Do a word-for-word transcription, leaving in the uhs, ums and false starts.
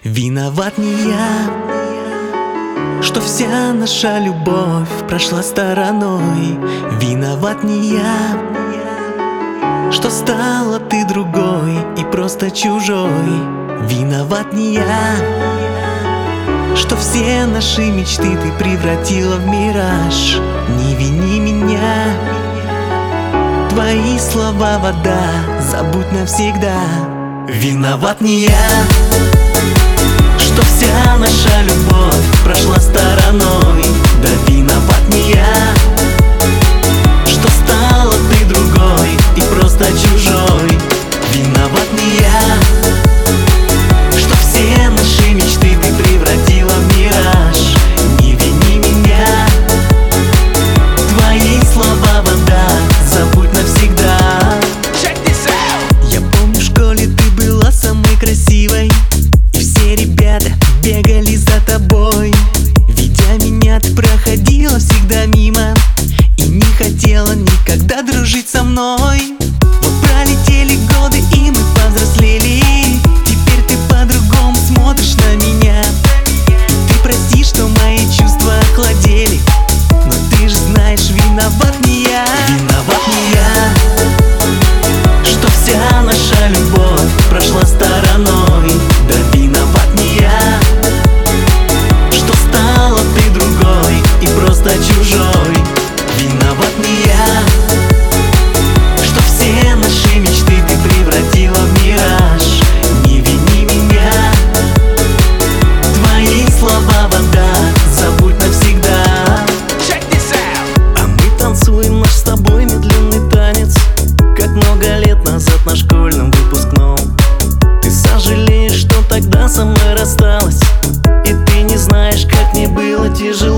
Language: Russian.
Виноват не я, что вся наша любовь прошла стороной. Виноват не я, что стала ты другой и просто чужой. Виноват не я, что все наши мечты ты превратила в мираж. Не вини меня, твои слова вода, забудь навсегда. Виноват не я, что вся наша любовь прошла стороной. Да виноват не я, что стала ты другой и просто чужой. Виноват не я, что все наши мечты ты превратила в мираж. Не вини меня, твои слова вода, забудь навсегда. Я помню, в школе ты была самой красивой, и все ребята бегали за тобой. Видя меня, ты проходила всегда мимо и не хотела никогда дружить со мной. Вот пролетели годы, и мы повзрослели. Теперь ты по-другому смотришь на меня. Ты прости, что мои чувства охладели, но ты же знаешь, виноват не я. Виноват не я, что вся наша любовь прошла стороной. Да виноват не я, что стала ты другой и просто чужой. Виноват не я, что все наши мечты ты превратила в мираж. Не вини меня, твои слова вода, забудь навсегда. А мы танцуем наш с тобой медленный танец, как много лет назад на школьном выпускном. Ты сожалеешь, что тогда со мной рассталась, и ты не знаешь, как мне было тяжело.